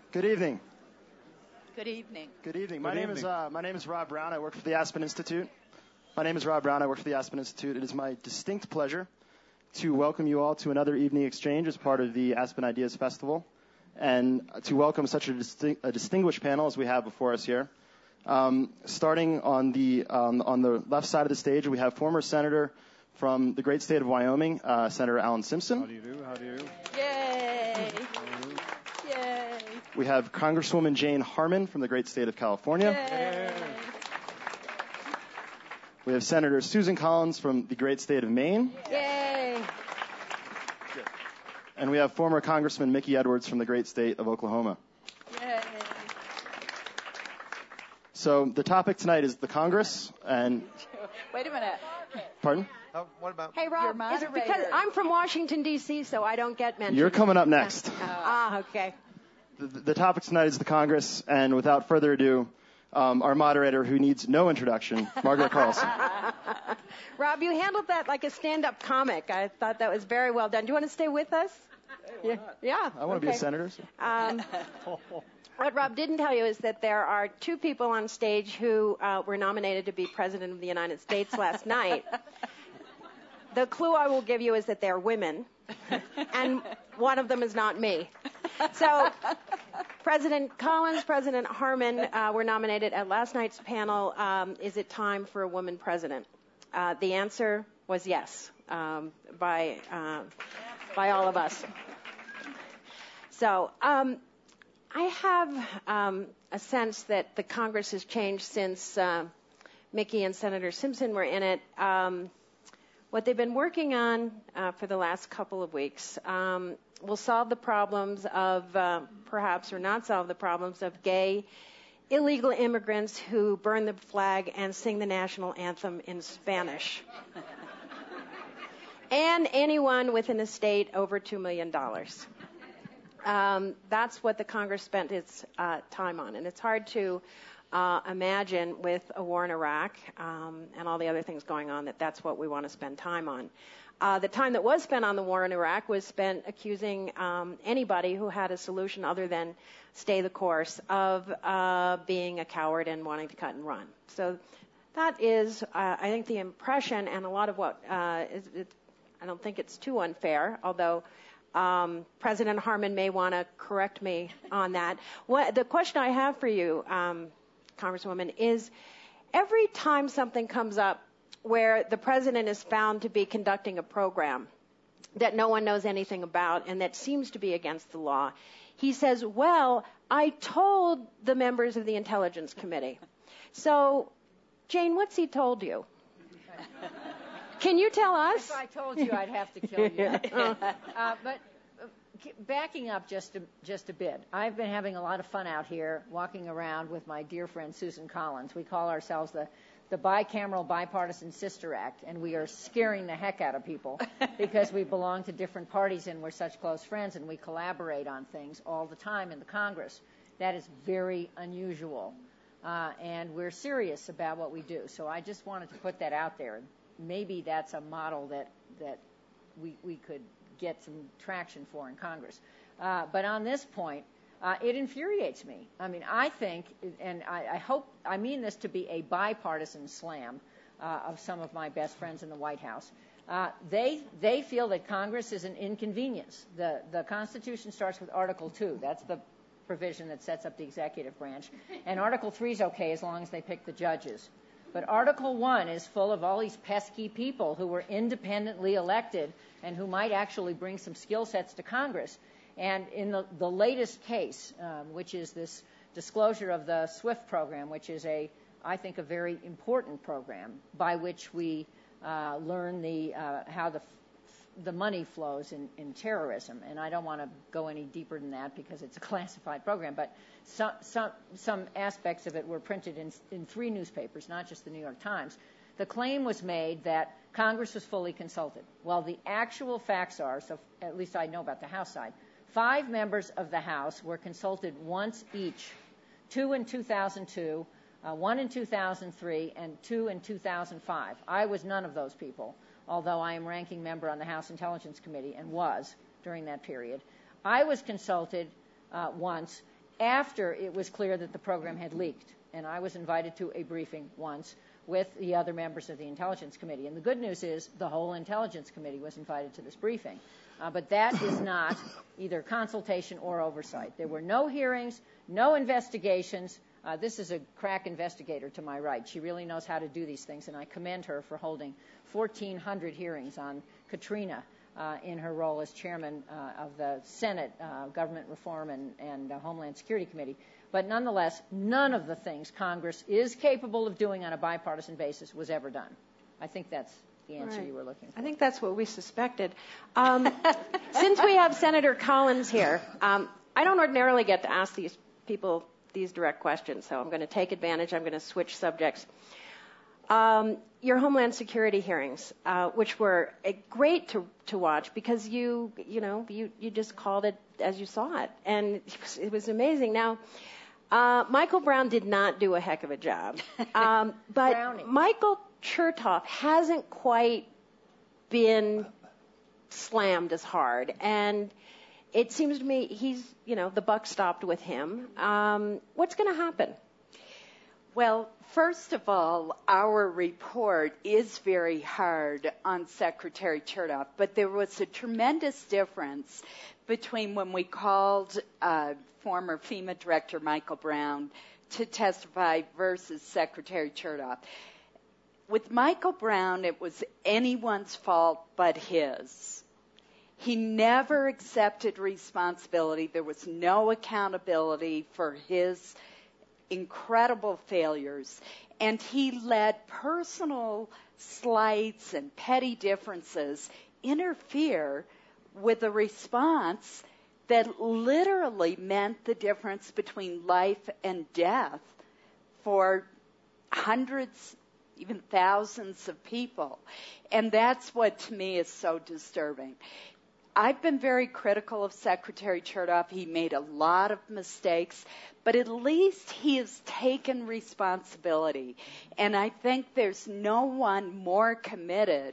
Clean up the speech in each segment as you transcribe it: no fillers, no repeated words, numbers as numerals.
Good evening. Good evening. Good evening. My name is Rob Brown. I work for the Aspen Institute. It is my distinct pleasure to welcome you all to another evening exchange as part of the Aspen Ideas Festival, and to welcome such a distinguished panel as we have before us here. Starting on the left side of the stage, we have former Senator from the great state of Wyoming, Senator Alan Simpson. How do you do? Yay! Yay! We have Congresswoman Jane Harman from the great state of California. Yay! We have Senator Susan Collins from the great state of Maine. Yay! And we have former Congressman Mickey Edwards from the great state of Oklahoma. Yay! So the topic tonight is the Congress and... Wait a minute. Pardon? What about? Hey, Rob, is it because I'm from Washington, D.C., so I don't get mentioned? You're coming up next. Okay. The topic tonight is the Congress, and without further ado, our moderator, who needs no introduction, Margaret Carlson. Rob, you handled that like a stand-up comic. I thought that was very well done. Do you want to stay with us? Yeah. I want to be a senator. So. What Rob didn't tell you is that there are two people on stage who were nominated to be President of the United States last night. The clue I will give you is that they're women, and one of them is not me. So President Collins, President Harman were nominated at last night's panel, is it time for a woman president? The answer was yes, by all of us. So I have a sense that the Congress has changed since Mickey and Senator Simpson were in it. What they've been working on for the last couple of weeks will solve the problems of, perhaps, or not solve the problems of gay illegal immigrants who burn the flag and sing the national anthem in Spanish. And anyone with an estate over $2 million. That's what the Congress spent its time on. And it's hard to imagine with a war in Iraq and all the other things going on that's what we want to spend time on. The time that was spent on the war in Iraq was spent accusing anybody who had a solution other than stay the course of being a coward and wanting to cut and run. So that is, I think, the impression, and a lot of what I don't think it's too unfair, although President Harman may want to correct me on that. The question I have for you, Congresswoman, is every time something comes up where the president is found to be conducting a program that no one knows anything about and that seems to be against the law, he says, well, I told the members of the Intelligence Committee. So, Jane, what's he told you? Can you tell us? If I told you, I'd have to kill you. But backing up just a bit, I've been having a lot of fun out here walking around with my dear friend Susan Collins. We call ourselves the Bicameral Bipartisan Sister Act, and we are scaring the heck out of people because we belong to different parties and we're such close friends and we collaborate on things all the time in the Congress. That is very unusual, and we're serious about what we do. So I just wanted to put that out there. Maybe that's a model that we could get some traction for in Congress. But on this point, it infuriates me. I mean, I think, and I hope, I mean this to be a bipartisan slam of some of my best friends in the White House. They feel that Congress is an inconvenience. The Constitution starts with Article 2. That's the provision that sets up the executive branch. And Article 3 is okay as long as they pick the judges. But Article 1 is full of all these pesky people who were independently elected and who might actually bring some skill sets to Congress. And in the latest case, which is this disclosure of the SWIFT program, which is I think a very important program by which we learn how the money flows in terrorism. And I don't want to go any deeper than that because it's a classified program, but some aspects of it were printed in 3 newspapers, not just the New York Times. The claim was made that Congress was fully consulted. Well, the actual facts are, so at least I know about the House side, 5 members of the House were consulted once each, 2 in 2002, 1 in 2003, and 2 in 2005. I was none of those people, although I am ranking member on the House Intelligence Committee and was during that period. I was consulted once, after it was clear that the program had leaked. And I was invited to a briefing once with the other members of the Intelligence Committee. And the good news is the whole Intelligence Committee was invited to this briefing. But that is not either consultation or oversight. There were no hearings, no investigations. This is a crack investigator to my right. She really knows how to do these things, and I commend her for holding 1,400 hearings on Katrina in her role as chairman of the Senate Government Reform and Homeland Security Committee. But nonetheless, none of the things Congress is capable of doing on a bipartisan basis was ever done. I think that's the answer you were looking for. I think that's what we suspected. Since we have Senator Collins here, I don't ordinarily get to ask these people these direct questions, so I'm going to take advantage. I'm going to switch subjects. Your Homeland Security hearings, which were great to watch because you just called it as you saw it, and it was amazing. Now, Michael Brown did not do a heck of a job, but Brownie. Michael Chertoff hasn't quite been slammed as hard, and it seems to me the buck stopped with him. What's going to happen? Well, first of all, our report is very hard on Secretary Chertoff, but there was a tremendous difference between when we called former FEMA Director Michael Brown to testify versus Secretary Chertoff. With Michael Brown, it was anyone's fault but his. He never accepted responsibility. There was no accountability for his incredible failures. And he let personal slights and petty differences interfere with a response that literally meant the difference between life and death for hundreds, even thousands of people. And that's what, to me, is so disturbing. I've been very critical of Secretary Chertoff. He made a lot of mistakes, but at least he has taken responsibility. And I think there's no one more committed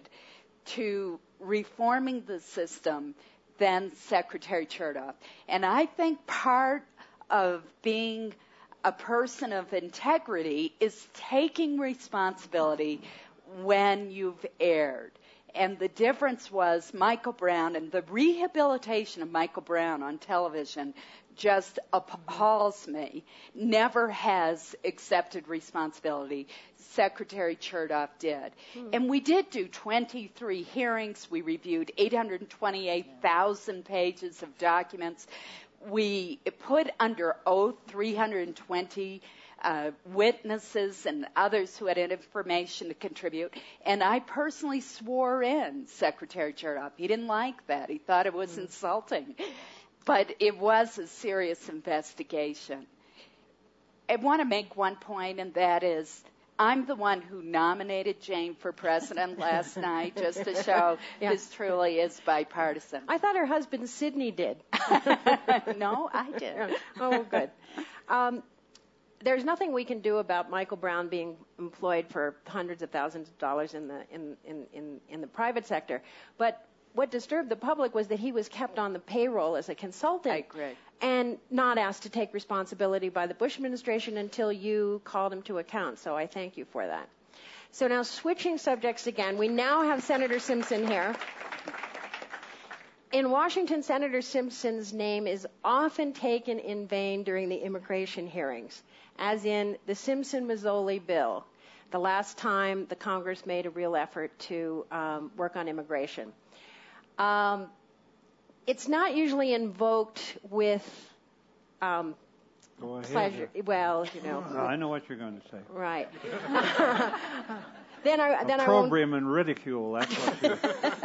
to reforming the system than Secretary Chertoff. And I think part of being a person of integrity is taking responsibility when you've erred. And the difference was Michael Brown, and the rehabilitation of Michael Brown on television just appalls me, never has accepted responsibility. Secretary Chertoff did. And we did do 23 hearings. We reviewed 828,000 pages of documents. We put under oath 320 witnesses and others who had information to contribute. And I personally swore in Secretary Chertoff. He didn't like that. He thought it was insulting. But it was a serious investigation. I want to make one point, and that is I'm the one who nominated Jane for president last night, just to show this truly is bipartisan. I thought her husband Sidney did. No, I did. Oh, good. There's nothing we can do about Michael Brown being employed for hundreds of thousands of dollars in the private sector. But what disturbed the public was that he was kept on the payroll as a consultant. I agree. And not asked to take responsibility by the Bush administration until you called him to account. So I thank you for that. So now switching subjects again, we now have Senator Simpson here. In Washington, Senator Simpson's name is often taken in vain during the immigration hearings, as in the Simpson-Mazzoli bill, the last time the Congress made a real effort to work on immigration. It's not usually invoked with pleasure. Well, No, I know what you're going to say. Right. Then I Opprobrium and ridicule. That's what you.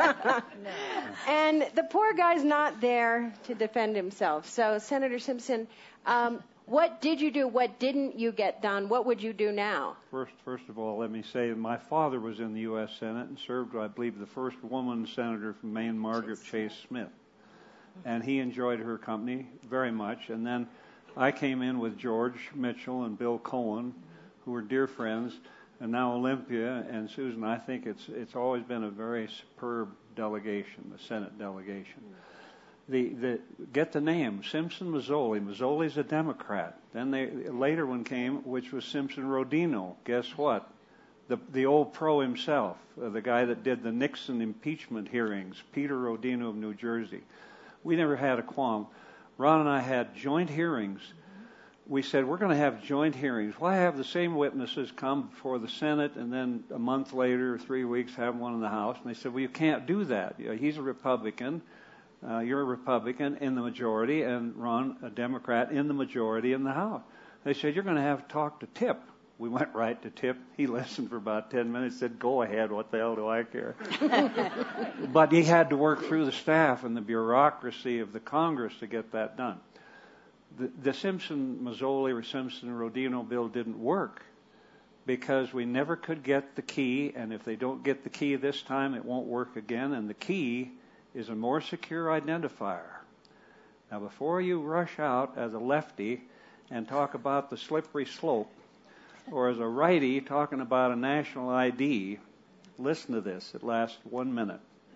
And the poor guy's not there to defend himself. So, Senator Simpson, what did you do? What didn't you get done? What would you do now? First of all, let me say that my father was in the U.S. Senate and served, I believe, the first woman senator from Maine, Margaret Chase Smith. And he enjoyed her company very much. And then I came in with George Mitchell and Bill Cohen, who were dear friends, and now Olympia and Susan. I think it's always been a very superb delegation, the Senate delegation. Get the name, Simpson Mazzoli. Mazzoli's a Democrat. Then later one came, which was Simpson Rodino. Guess what? The old pro himself, the guy that did the Nixon impeachment hearings, Peter Rodino of New Jersey. We never had a qualm. Ron and I had joint hearings. We said, we're going to have joint hearings. Why have the same witnesses come before the Senate and then a month later, or 3 weeks, have one in the House? And they said, well, you can't do that. He's a Republican. You're a Republican in the majority, and Ron, a Democrat, in the majority in the House. They said, you're going to have to talk to Tip. We went right to Tip. He listened for about 10 minutes, said, go ahead, what the hell do I care? But he had to work through the staff and the bureaucracy of the Congress to get that done. The Simpson-Mazzoli or Simpson-Rodino bill didn't work because we never could get the key, and if they don't get the key this time, it won't work again, and the key is a more secure identifier. Now, before you rush out as a lefty and talk about the slippery slope, or as a righty talking about a national ID, listen to this. It lasts 1 minute.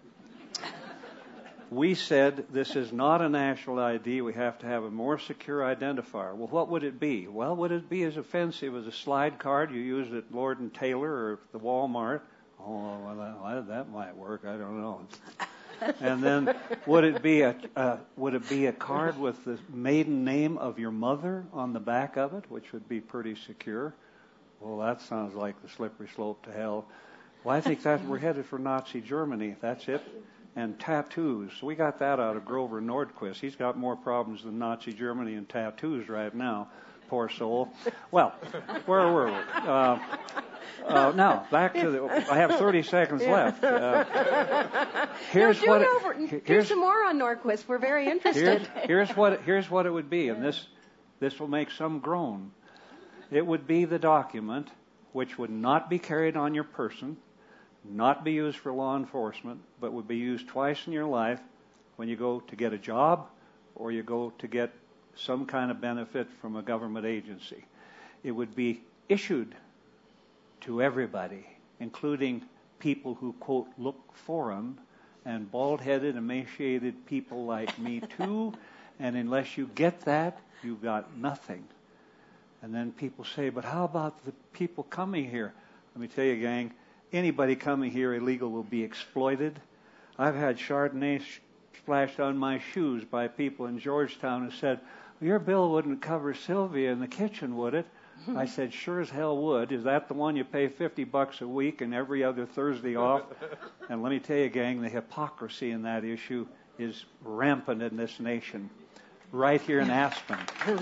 We said this is not a national ID. We have to have a more secure identifier. Well, what would it be? Well, would it be as offensive as a slide card you use at Lord & Taylor or the Walmart? Oh, well, that might work. I don't know. And then would it be a card with the maiden name of your mother on the back of it, which would be pretty secure? Well, that sounds like the slippery slope to hell. Well, I think that we're headed for Nazi Germany. That's it. And tattoos. We got that out of Grover Nordquist. He's got more problems than Nazi Germany and tattoos right now. Poor soul. Well, where were we? Now, back to I have 30 seconds left. Here's some more on Nordquist. We're very interested. Here's what it would be, and this will make some groan. It would be the document which would not be carried on your person, not be used for law enforcement, but would be used twice in your life when you go to get a job or you go to get some kind of benefit from a government agency. It would be issued to everybody, including people who, quote, look foreign, and bald-headed, emaciated people like me too, and unless you get that, you've got nothing. And then people say, but how about the people coming here? Let me tell you, gang, anybody coming here illegal will be exploited. I've had Chardonnay splashed on my shoes by people in Georgetown who said, well, your bill wouldn't cover Sylvia in the kitchen, would it? I said, sure as hell would. Is that the one you pay $50 a week and every other Thursday off? And let me tell you, gang, the hypocrisy in that issue is rampant in this nation, right here in Aspen.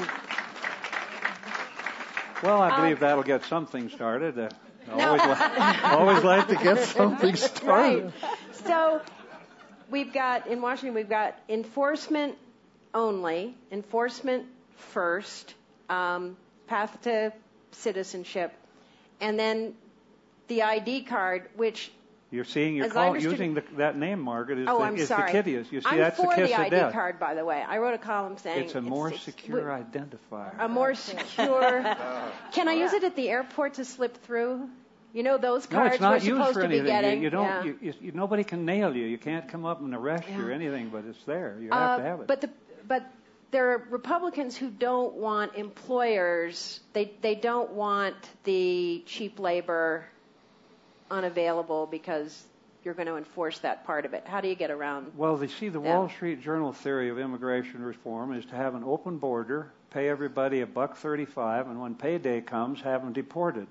Well, I believe that'll get something started. Always like to get something started. Right. So in Washington, we've got enforcement only, enforcement first, path to citizenship, and then the ID card, which you're seeing, using that name, Margaret, is the kiddiest. You see, I'm that's the kiss the of ID death. card, by the way. I wrote a column saying it's a more secure identifier. A more secure. Can I use it at the airport to slip through? You know those cards no, we're it's not supposed used for to be anything. getting. Nobody can nail you. You can't come up and arrest you or anything, but it's there. You have to have it. But there are Republicans who don't want employers. They don't want the cheap labor unavailable because you're going to enforce that part of it. How do you get around? Well, the Wall Street Journal theory of immigration reform is to have an open border, pay everybody $1.35, and when payday comes, have them deported.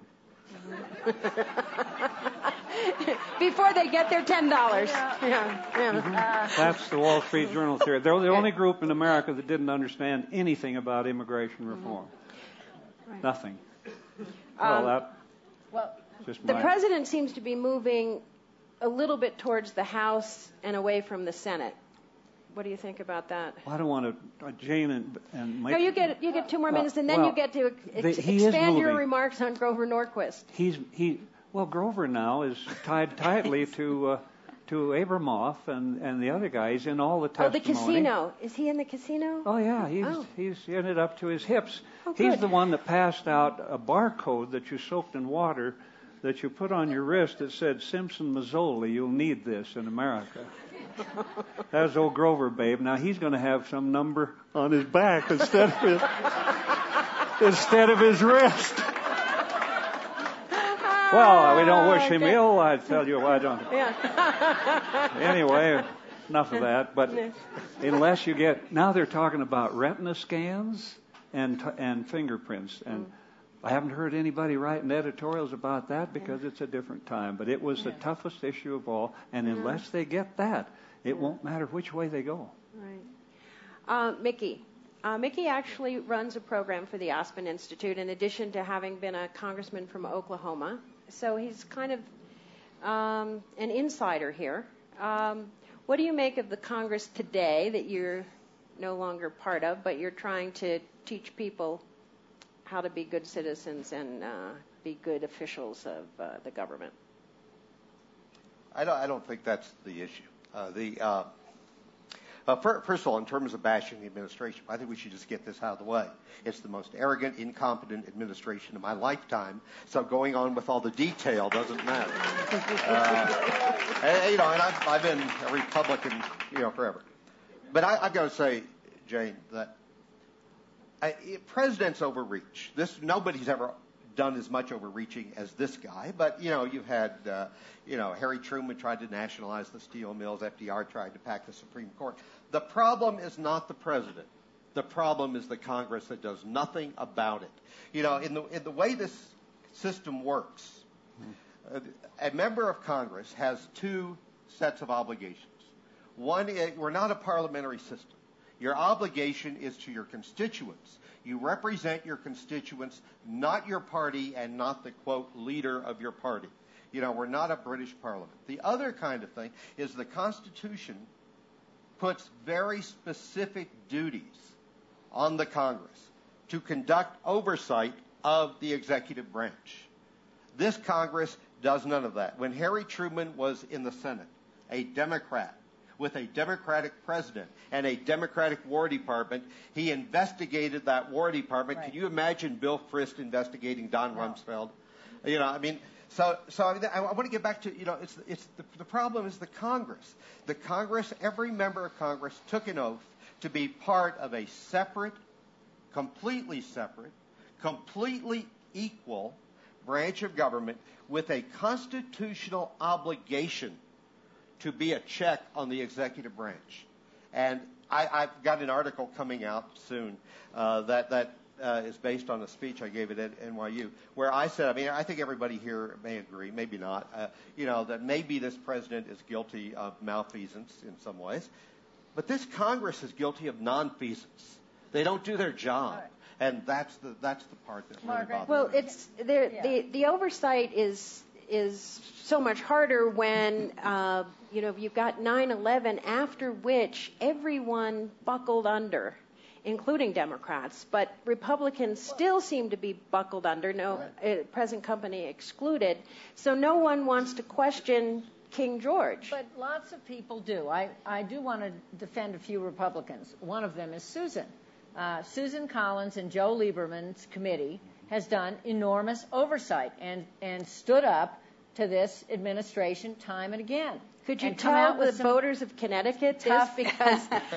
Before they get their $10. That's the Wall Street Journal theory. They're the only group in America that didn't understand anything about immigration reform. Right. Nothing. The president seems to be moving a little bit towards the House and away from the Senate. What do you think about that? Well, I don't want to, Jane and Mike. No, you get 2 more minutes, and then you get to expand your remarks on Grover Norquist. Grover now is tied tightly to Abramoff and the other guys in all the testimony. Oh, the casino. Is he in the casino? Oh, yeah. He's ended up to his hips. Oh, he's the one that passed out a barcode that you soaked in water that you put on your wrist that said, Simpson Mazzoli, you'll need this in America. That was old Grover, babe. Now he's going to have some number on his back instead of his wrist. Well, we don't wish him ill. I tell you, I don't. Yeah. Anyway, enough of that. But unless you get, now they're talking about retina scans and fingerprints, and I haven't heard anybody writing editorials about that because it's a different time. But it was the toughest issue of all, and unless they get that, it won't matter which way they go. Right. Mickey. Mickey actually runs a program for the Aspen Institute in addition to having been a congressman from Oklahoma. So he's kind of an insider here. What do you make of the Congress today that you're no longer part of, but you're trying to teach people how to be good citizens and be good officials of the government? I don't think that's the issue. First of all, in terms of bashing the administration, I think we should just get this out of the way. It's the most arrogant, incompetent administration of my lifetime, so going on with all the detail doesn't matter. And I've been a Republican, forever. But I've got to say, Jane, that presidents overreach. Nobody's ever done as much overreaching as this guy. But, you've had, Harry Truman tried to nationalize the steel mills. FDR tried to pack the Supreme Court. The problem is not the president. The problem is the Congress that does nothing about it. In the way this system works, a member of Congress has two sets of obligations. One, we're not a parliamentary system. Your obligation is to your constituents. You represent your constituents, not your party and not the, quote, leader of your party. We're not a British parliament. The other kind of thing is the Constitution puts very specific duties on the Congress to conduct oversight of the executive branch. This Congress does none of that. When Harry Truman was in the Senate, a Democrat, with a Democratic president and a Democratic War Department, he investigated that War Department. Right. Can you imagine Bill Frist investigating Don Rumsfeld? So I want to get back to, the problem is the Congress. The Congress, every member of Congress took an oath to be part of a separate, completely equal branch of government with a constitutional obligation to be a check on the executive branch. And I've got an article coming out soon that is based on a speech I gave at NYU, where I said, I think everybody here may agree, maybe not, that maybe this president is guilty of malfeasance in some ways, but this Congress is guilty of nonfeasance. They don't do their job. Right. And that's the part that really bothers me. Well, it's the oversight is so much harder when you've got 9/11, after which everyone buckled under, including Democrats, but Republicans still seem to be buckled under, present company excluded. So no one wants to question King George. But lots of people do. I do want to defend a few Republicans. One of them is Susan. Susan Collins and Joe Lieberman's committee has done enormous oversight and stood up to this administration time and again. Could you tell the voters of Connecticut this? Because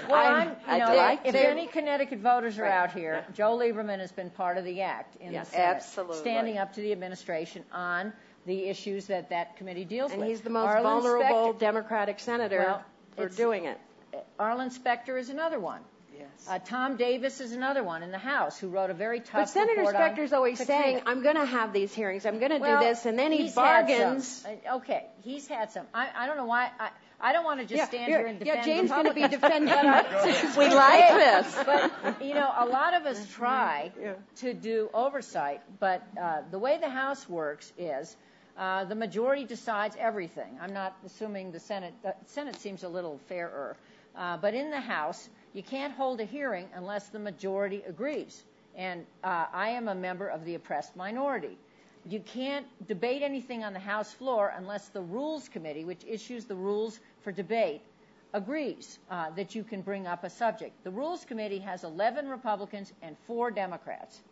if any Connecticut voters are out here, Joe Lieberman has been part of the act in the Senate, absolutely, standing up to the administration on the issues that committee deals with. And he's the most vulnerable Democratic senator for doing it. Arlen Specter is another one. Yes. Tom Davis is another one in the House who wrote a very tough But Senator Specter's always saying, I'm going to have these hearings, I'm going to do this, and then he bargains. Okay, he's had some. I don't know why. I don't want to just stand here and defend Jane's going to be defending. We like this. But, a lot of us try to do oversight, but the way the House works is the majority decides everything. I'm not assuming the Senate. The Senate seems a little fairer. But in the House, you can't hold a hearing unless the majority agrees. And I am a member of the oppressed minority. You can't debate anything on the House floor unless the Rules Committee, which issues the rules for debate, agrees that you can bring up a subject. The Rules Committee has 11 Republicans and 4 Democrats.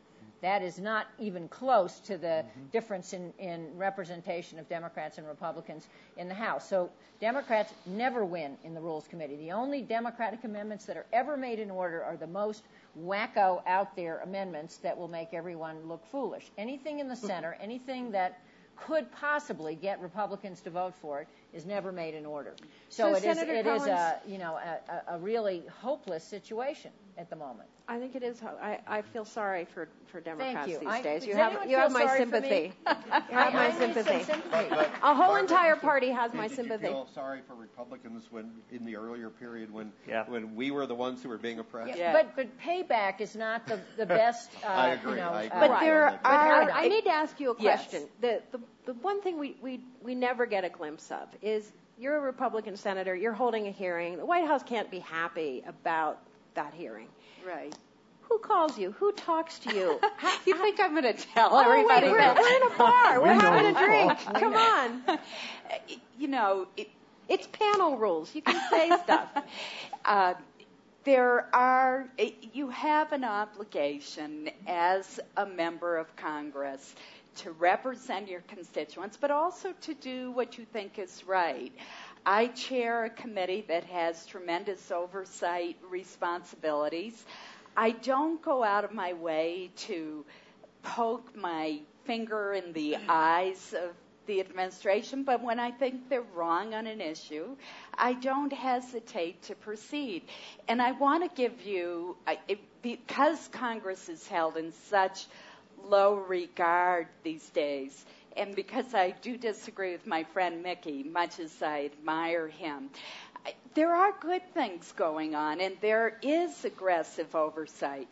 That is not even close to the difference in representation of Democrats and Republicans in the House. So Democrats never win in the Rules Committee. The only Democratic amendments that are ever made in order are the most wacko out there amendments that will make everyone look foolish. Anything in the center, anything that could possibly get Republicans to vote for it is never made in order. So it is a really hopeless situation at the moment. I think it is. I feel sorry for Democrats Thank you. these days. Does You anyone have feel my sorry for sympathy. me? You have my I need some sympathy. sympathy. A whole entire party has my Did sympathy. you feel sorry for Republicans when, in the earlier period, when we were the ones who were being oppressed? Yeah. But payback is not the best. I agree. I agree. But there are. I need to ask you a Yes. question. The one thing we never get a glimpse of is you're a Republican senator. You're holding a hearing. The White House can't be happy about that hearing. Right. Who calls you? Who talks to you? You think I'm going to tell Oh, everybody wait, that? we're in a bar. We're having a drink. Come on. You know, It's panel rules. You can say stuff. You have an obligation as a member of Congress to represent your constituents, but also to do what you think is right. I chair a committee that has tremendous oversight responsibilities. I don't go out of my way to poke my finger in the eyes of the administration, but when I think they're wrong on an issue, I don't hesitate to proceed. And I want to give you, because Congress is held in such low regard these days, and because I do disagree with my friend Mickey, much as I admire him, there are good things going on, and there is aggressive oversight.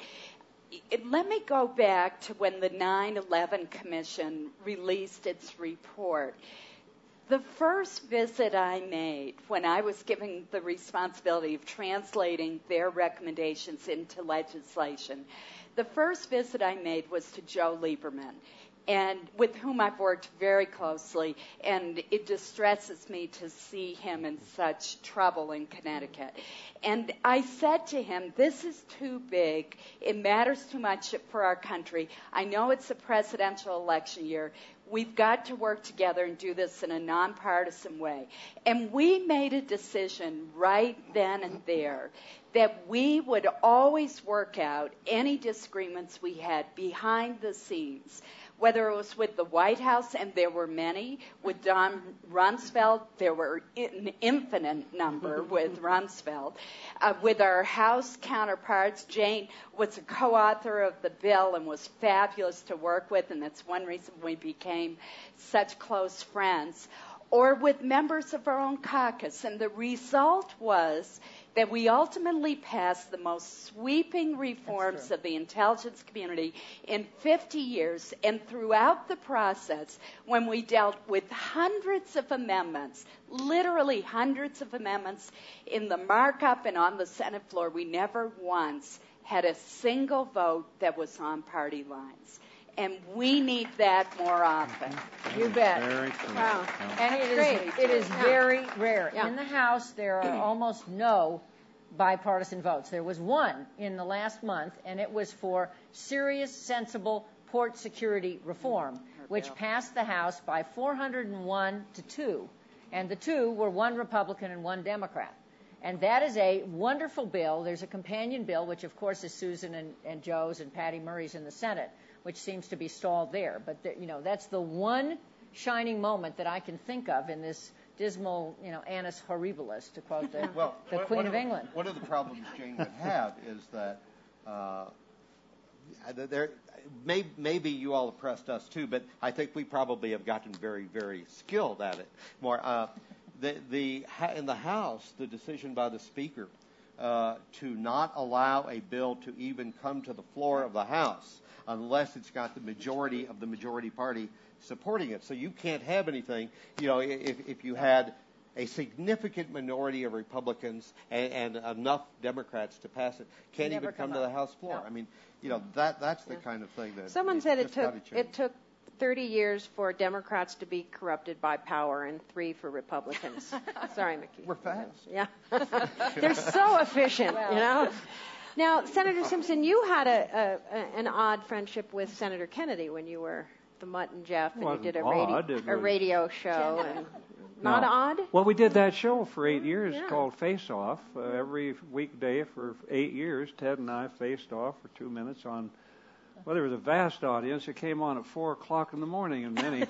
Let me go back to when the 9/11 Commission released its report. The first visit I made when I was given the responsibility of translating their recommendations into legislation, the first visit I made was to Joe Lieberman, and with whom I've worked very closely, and it distresses me to see him in such trouble in Connecticut. And I said to him, this is too big. It matters too much for our country. I know it's a presidential election year. We've got to work together and do this in a nonpartisan way. And we made a decision right then and there that we would always work out any disagreements we had behind the scenes, whether it was with the White House, and there were many, with Don Rumsfeld, there were an infinite number with Rumsfeld, with our House counterparts. Jane was a co-author of the bill and was fabulous to work with, and that's one reason we became such close friends, or with members of our own caucus. And the result was that we ultimately passed the most sweeping reforms of the intelligence community in 50 years. And throughout the process, when we dealt with hundreds of amendments, literally hundreds of amendments in the markup and on the Senate floor, we never once had a single vote that was on party lines. And we need that more often. You bet. Very true. Wow. And it is very rare. Yeah. In the House, there are almost no bipartisan votes. There was one in the last month, and it was for serious, sensible port security reform, which passed the House by 401 to 2. And the two were one Republican and one Democrat. And that is a wonderful bill. There's a companion bill, which, of course, is Susan and Joe's and Patty Murray's in the Senate, which seems to be stalled there. But, that's the one shining moment that I can think of in this dismal, annus horribilis, to quote the Queen of England. One of the problems Jane would have is that maybe you all oppressed us too, but I think we probably have gotten very, very skilled at it more. In the House, the decision by the Speaker to not allow a bill to even come to the floor of the House unless it's got the majority of the majority party supporting it. So you can't have anything, if you had a significant minority of Republicans and enough Democrats to pass it, can't even come to the House floor. No. I mean, that's the kind of thing that Someone said it took 30 years for Democrats to be corrupted by power and 3 for Republicans. Sorry, Mickey. We're fast. Yeah. They're so efficient, Now, Senator Simpson, you had an odd friendship with Senator Kennedy when you were the Mutt and Jeff, and you did a radio show. And not odd? Well, we did that show for 8 years called Face Off. Every weekday for 8 years, Ted and I faced off for 2 minutes on. Well, there was a vast audience. It came on at 4 o'clock in the morning in many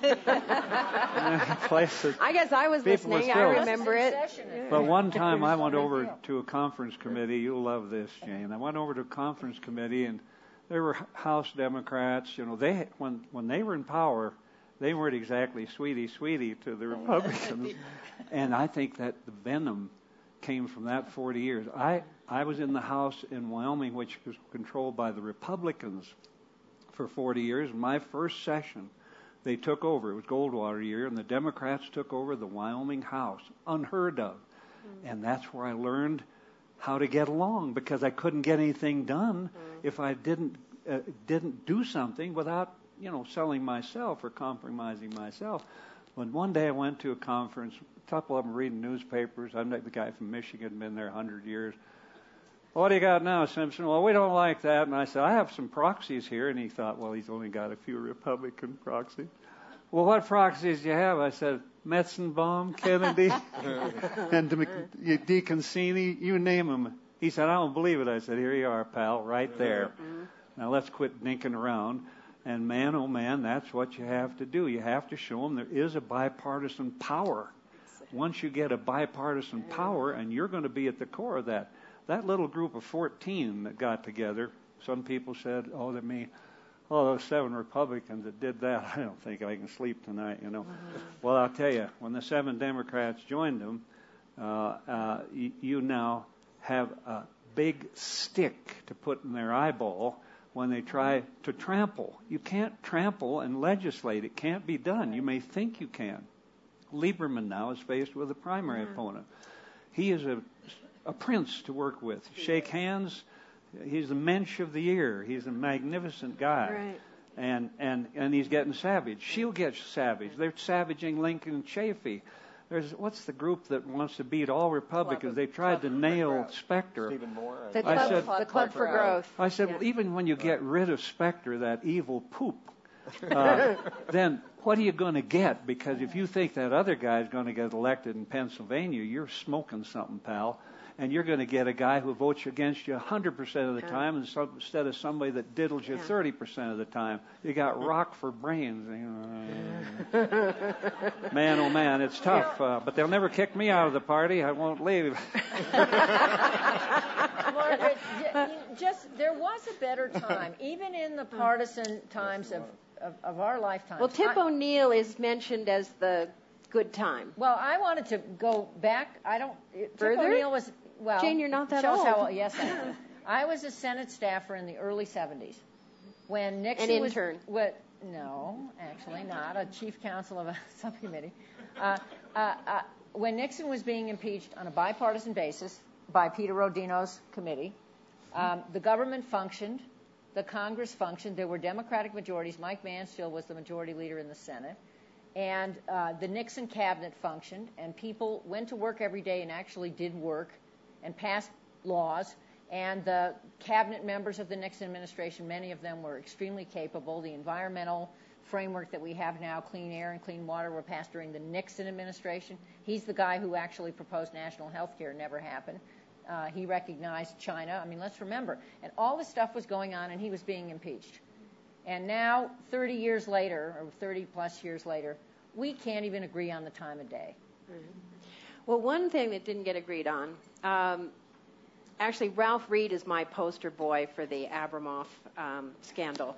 places. I guess I was listening. I remember it. But one time I went over to a conference committee. You'll love this, Jane. I went over to a conference committee, and there were House Democrats. You know, they when they were in power, they weren't exactly sweetie to the Republicans. And I think that the venom came from that 40 years. I was in the House in Wyoming, which was controlled by the Republicans for 40 years. My first session, they took over. It was Goldwater year, and the Democrats took over the Wyoming House. Unheard of. And that's where I learned how to get along, because I couldn't get anything done if I didn't do something without, selling myself or compromising myself. When one day I went to a conference, a couple of them reading newspapers. I'm like the guy from Michigan, been there 100 years. What do you got now, Simpson? Well, we don't like that. And I said, I have some proxies here. And he thought, well, he's only got a few Republican proxies. Well, what proxies do you have? I said, Metzenbaum, Kennedy, and DeConcini, you name them. He said, I don't believe it. I said, here you are, pal, right there. Now let's quit dinking around. And man, oh man, that's what you have to do. You have to show them there is a bipartisan power. Once you get a bipartisan power, and you're going to be at the core of that. That little group of 14 that got together, some people said, those 7 Republicans that did that, I don't think I can sleep tonight, Well, I'll tell you, when the 7 Democrats joined them, you now have a big stick to put in their eyeball when they try to trample. You can't trample and legislate. It can't be done. You may think you can. Lieberman now is faced with a primary opponent. He is a prince to work with. Shake hands. He's the mensch of the year. He's a magnificent guy. Right. And he's getting savage. She'll get savage. They're savaging Lincoln Chafee. What's the group that wants to beat all Republicans? They tried to nail Specter. Stephen Moore. The Club for Growth. I said, well, even when you get rid of Specter, that evil poop, then what are you going to get? Because if you think that other guy is going to get elected in Pennsylvania, you're smoking something, pal. And you're going to get a guy who votes against you 100% of the time instead of somebody that diddles you 30% of the time. You got rock for brains. Man, oh man, it's tough. But they'll never kick me out of the party. I won't leave. Margaret, there was a better time, even in the partisan times of our lifetime. Well, Tip O'Neill is mentioned as the good time. Well, I wanted to go back. Further? Tip O'Neill was, Jane, you're not that shows old. How, yes, I am. I was a Senate staffer in the early 70s. When Nixon An intern. No, actually not. A chief counsel of a subcommittee. When Nixon was being impeached on a bipartisan basis by Peter Rodino's committee, the government functioned, the Congress functioned. There were Democratic majorities. Mike Mansfield was the majority leader in the Senate. And the Nixon cabinet functioned, and people went to work every day and actually did work and passed laws. And the cabinet members of the Nixon administration, many of them were extremely capable. The environmental framework that we have now, clean air and clean water, were passed during the Nixon administration. He's the guy who actually proposed national health care. Never happened. He recognized China. I mean, let's remember. And all this stuff was going on, and he was being impeached. And now, 30 years later, or 30-plus years later, we can't even agree on the time of day. Well, one thing that didn't get agreed on, actually, Ralph Reed is my poster boy for the Abramoff scandal.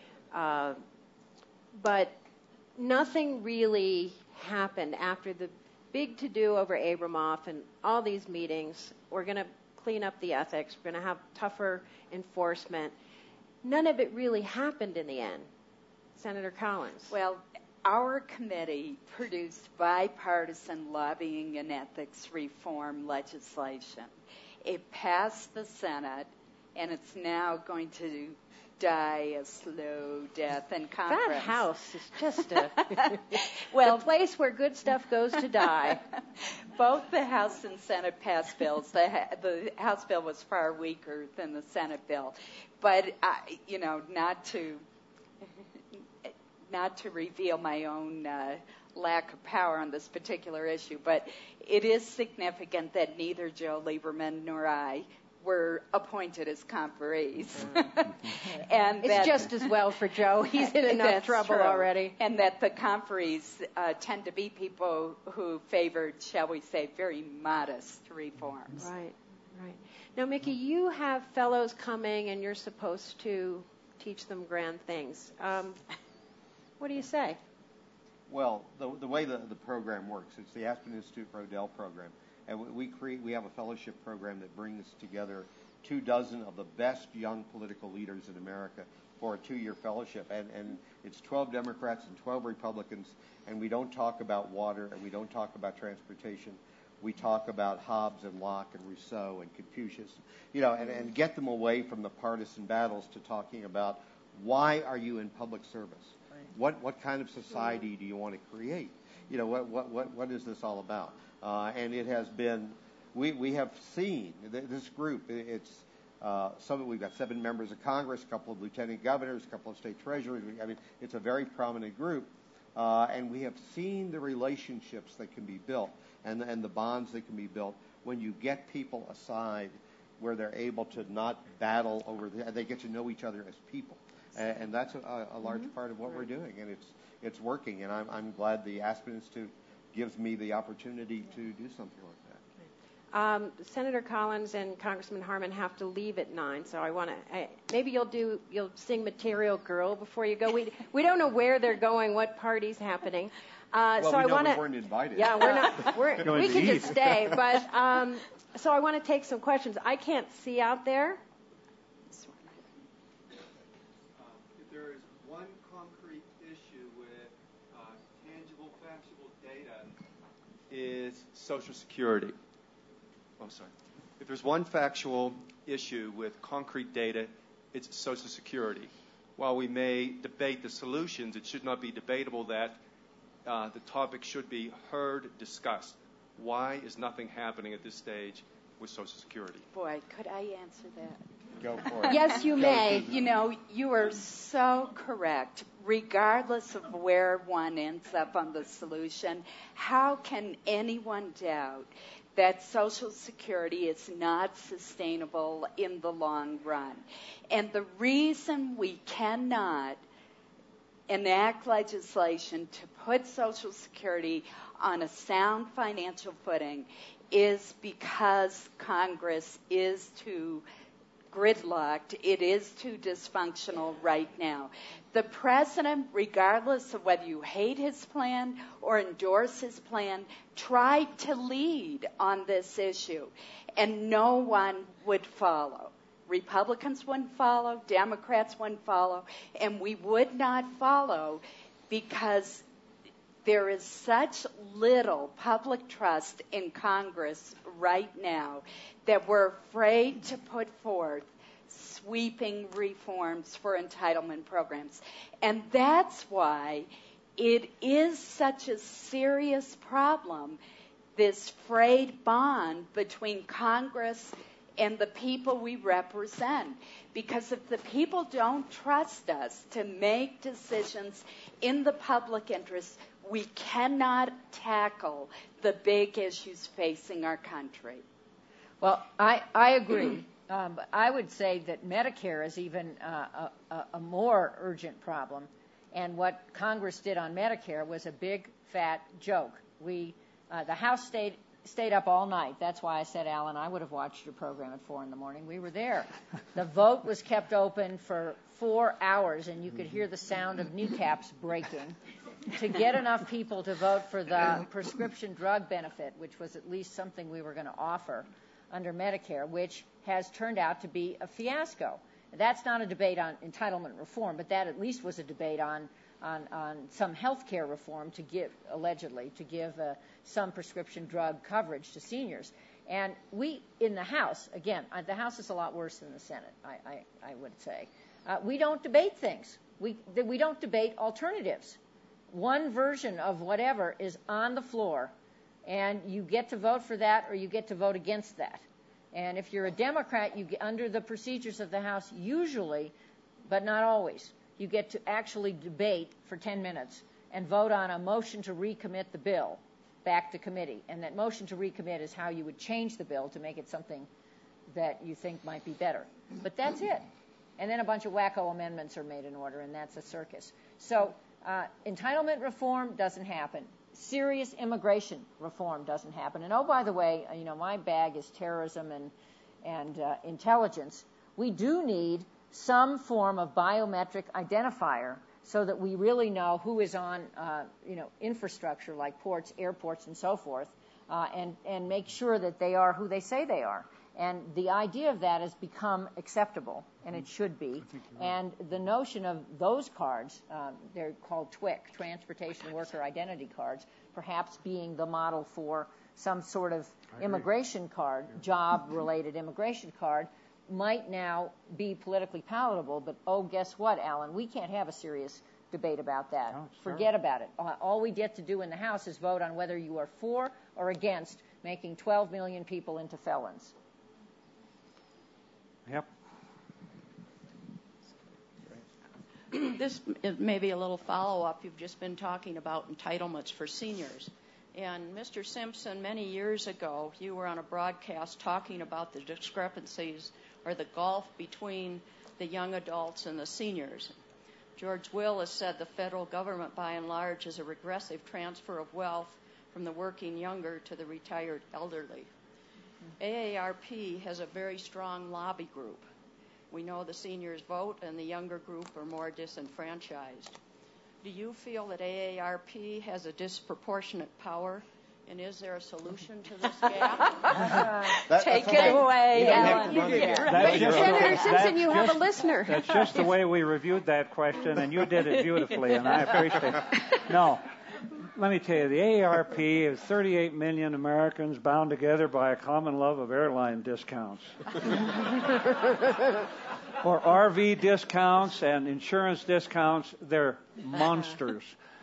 But nothing really happened after the big to-do over Abramoff and all these meetings. We're going to clean up the ethics. We're going to have tougher enforcement. None of it really happened in the end. Senator Collins. Well, our committee produced bipartisan lobbying and ethics reform legislation. It passed the Senate, and it's now going to die a slow death in Congress. That house is just a well, place where good stuff goes to die. Both the House and Senate passed bills. The House bill was far weaker than the Senate bill, but not to reveal my own lack of power on this particular issue, but it is significant that neither Joe Lieberman nor I were appointed as conferees. And it's just as well for Joe. He's in enough trouble already. And that the conferees tend to be people who favored, shall we say, very modest reforms. Right. Now, Mickey, you have fellows coming, and you're supposed to teach them grand things. What do you say? Well, the way the program works, it's the Aspen Institute Rodel program. And we have a fellowship program that brings together 24 of the best young political leaders in America for a 2-year fellowship. And it's 12 Democrats and 12 Republicans, and we don't talk about water and we don't talk about transportation. We talk about Hobbes and Locke and Rousseau and Confucius, and get them away from the partisan battles to talking about why are you in public service? What kind of society do you want to create? What is this all about? And it has been, we have seen this group. It's we've got 7 members of Congress, a couple of lieutenant governors, a couple of state treasurers. It's a very prominent group, and we have seen the relationships that can be built and the bonds that can be built when you get people aside where they're able to not battle over. They get to know each other as people, and that's a large part of what we're doing, and it's working. And I'm glad the Aspen Institute gives me the opportunity to do something like that. Senator Collins and Congressman Harman have to leave at 9, so I want to. Maybe you'll sing "Material Girl" before you go. We don't know where they're going, what party's happening. Well, so we we weren't invited. Yeah, we're not. We can just stay, but so I want to take some questions. I can't see out there. If there is one concrete issue with tangible, factual data, is Social Security. I'm sorry. If there's one factual issue with concrete data, it's Social Security. While we may debate the solutions, it should not be debatable that the topic should be heard, discussed. Why is nothing happening at this stage with Social Security? Boy, could I answer that? Go for it. Yes, you may. You are so correct. Regardless of where one ends up on the solution, how can anyone doubt that Social Security is not sustainable in the long run? And the reason we cannot enact legislation to put Social Security on a sound financial footing is because Congress is too gridlocked. It is too dysfunctional right now. The president, regardless of whether you hate his plan or endorse his plan, tried to lead on this issue, and no one would follow. Republicans wouldn't follow, Democrats wouldn't follow, and we would not follow because there is such little public trust in Congress right now that we're afraid to put forth sweeping reforms for entitlement programs. And that's why it is such a serious problem, this frayed bond between Congress and the people we represent. Because if the people don't trust us to make decisions in the public interest, we cannot tackle the big issues facing our country. Well, I agree. But I would say that Medicare is even a more urgent problem. And what Congress did on Medicare was a big, fat joke. The House stayed up all night. That's why I said, Alan, I would have watched your program at 4 a.m. We were there. The vote was kept open for 4 hours, and you could hear the sound of kneecaps breaking to get enough people to vote for the prescription drug benefit, which was at least something we were going to offer under Medicare, which has turned out to be a fiasco. That's not a debate on entitlement reform, but that at least was a debate on some health care reform to give some prescription drug coverage to seniors. And we, in the House, again, the House is a lot worse than the Senate, I would say. We don't debate things. We don't debate alternatives. One version of whatever is on the floor, and you get to vote for that or you get to vote against that. And if you're a Democrat, you get, under the procedures of the House, usually, but not always, you get to actually debate for 10 minutes and vote on a motion to recommit the bill back to committee. And that motion to recommit is how you would change the bill to make it something that you think might be better. But that's it. And then a bunch of wacko amendments are made in order, and that's a circus. So entitlement reform doesn't happen. Serious immigration reform doesn't happen. And, oh, by the way, my bag is terrorism and intelligence. We do need some form of biometric identifier so that we really know who is on, infrastructure like ports, airports, and so forth, and make sure that they are who they say they are. And the idea of that has become acceptable, and it should be. And the notion of those cards, they're called TWIC, Transportation Worker Identity Cards, perhaps being the model for some sort of immigration card, job-related immigration card, might now be politically palatable. But, guess what, Alan? We can't have a serious debate about that. No, Forget about it. All we get to do in the House is vote on whether you are for or against making 12 million people into felons. Yep. This is maybe a little follow-up. You've just been talking about entitlements for seniors. And Mr. Simpson, many years ago, you were on a broadcast talking about the discrepancies or the gulf between the young adults and the seniors. George Will has said the federal government, by and large, is a regressive transfer of wealth from the working younger to the retired elderly. AARP has a very strong lobby group. We know the seniors vote and the younger group are more disenfranchised. Do you feel that AARP has a disproportionate power? And is there a solution to this gap? Take it away, Alan. Senator Simpson, you have a listener. That's just the way we reviewed that question, and you did it beautifully, and I appreciate it. No, let me tell you, the AARP is 38 million Americans bound together by a common love of airline discounts. Or RV discounts and insurance discounts. They're monsters.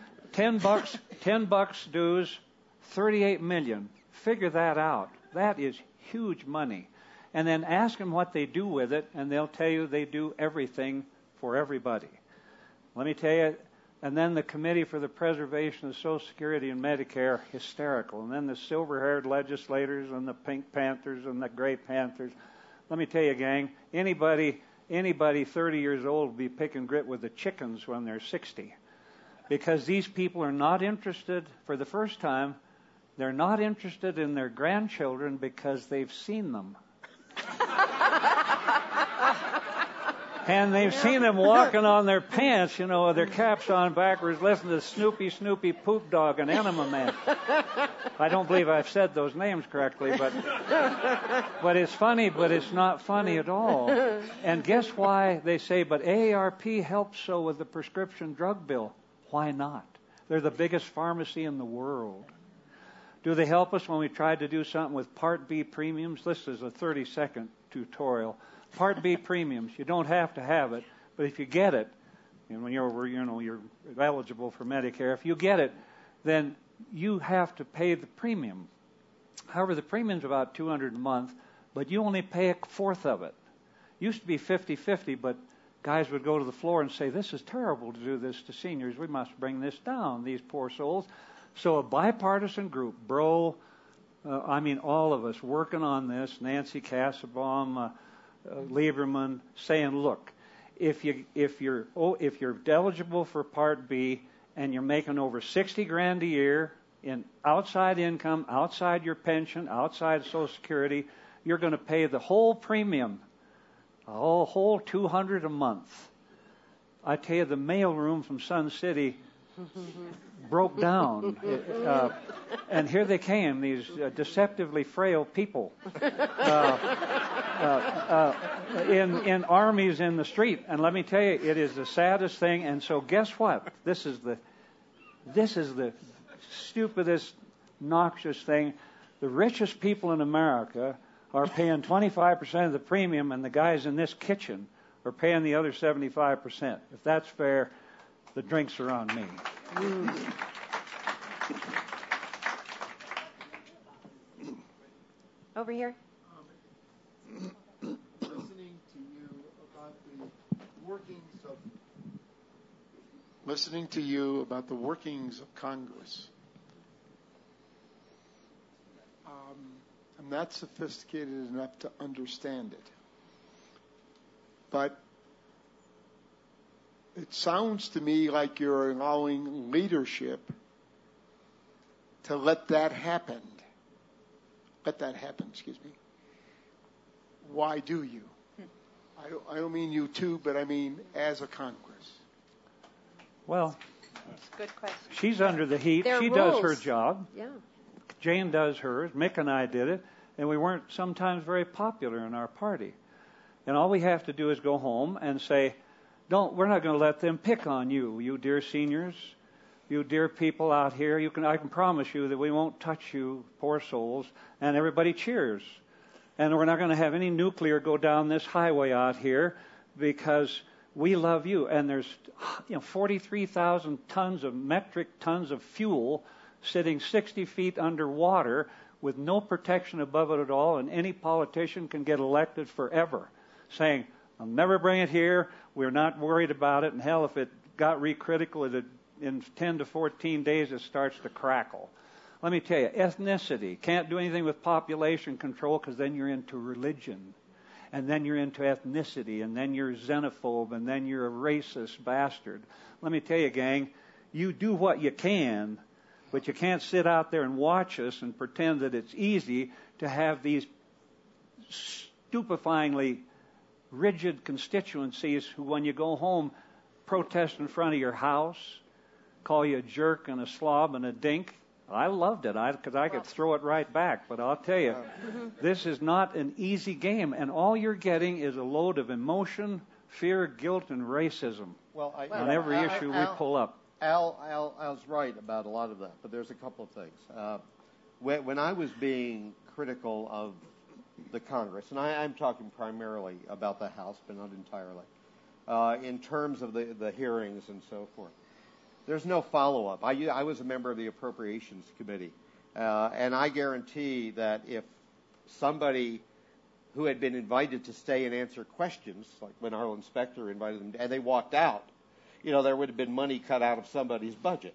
$10 dues, 38 million. Figure that out. That is huge money. And then ask them what they do with it, and they'll tell you they do everything for everybody. Let me tell you, and then the Committee for the Preservation of Social Security and Medicare, hysterical. And then the silver-haired legislators and the Pink Panthers and the Gray Panthers. Let me tell you, gang, anybody 30 years old will be picking grit with the chickens when they're 60. Because these people are not interested, for the first time, they're not interested in their grandchildren because they've seen them. And they've seen them walking on their pants, with their caps on backwards, listening to Snoopy, Poop Dog, and Enema Man. I don't believe I've said those names correctly, but it's funny, but it's not funny at all. And guess why they say, but AARP helps so with the prescription drug bill. Why not? They're the biggest pharmacy in the world. Do they help us when we tried to do something with Part B premiums? This is a 30-second tutorial. Part B premiums, you don't have to have it, but if you get it, and when you're eligible for Medicare, if you get it, then you have to pay the premium. However, the premium's about $200 a month, but you only pay a fourth of it. Used to be 50-50, but guys would go to the floor and say, this is terrible to do this to seniors. We must bring this down, these poor souls. So a bipartisan group, all of us working on this, Nancy Kassebaum, Lieberman, saying, look, if you're eligible for Part B and you're making over $60,000 a year in outside income, outside your pension, outside Social Security, you're going to pay the whole premium, a whole $200 a month. I tell you, the mailroom from Sun City broke down, and here they came, these deceptively frail people in armies in the street. And let me tell you, it is the saddest thing. And so, guess what? This is the stupidest, noxious thing. The richest people in America are paying 25% of the premium, and the guys in this kitchen or paying the other 75%. If that's fair, the drinks are on me. Over here. Listening to you about the workings of Congress. I'm not sophisticated enough to understand it. But it sounds to me like you're allowing leadership to let that happen. Why do you? I don't mean you too, but I mean as a Congress. Well, That's a good question. she's under the heat. There are She rules. does her job. Yeah. Jane does hers. Mick and I did it. And we weren't sometimes very popular in our party. And all we have to do is go home and say, we're not going to let them pick on you, you dear seniors, you dear people out here. I can promise you that we won't touch you, poor souls. And everybody cheers. And we're not going to have any nuclear go down this highway out here because we love you. And there's 43,000 metric tons of fuel sitting 60 feet underwater with no protection above it at all, and any politician can get elected forever, saying, I'll never bring it here, we're not worried about it, and hell, if it got recritical, in 10 to 14 days it starts to crackle. Let me tell you, ethnicity, can't do anything with population control because then you're into religion, and then you're into ethnicity, and then you're xenophobe, and then you're a racist bastard. Let me tell you, gang, you do what you can, but you can't sit out there and watch us and pretend that it's easy to have these stupefyingly rigid constituencies who, when you go home, protest in front of your house, call you a jerk and a slob and a dink. I loved it because I could throw it right back. But I'll tell you, this is not an easy game, and all you're getting is a load of emotion, fear, guilt, and racism on every issue we pull up. Al's right about a lot of that, but there's a couple of things. When I was being critical of the Congress, and I'm talking primarily about the House, but not entirely, in terms of the hearings and so forth, there's no follow-up. I was a member of the Appropriations Committee, and I guarantee that if somebody who had been invited to stay and answer questions, like when our inspector invited them, and they walked out, there would have been money cut out of somebody's budget.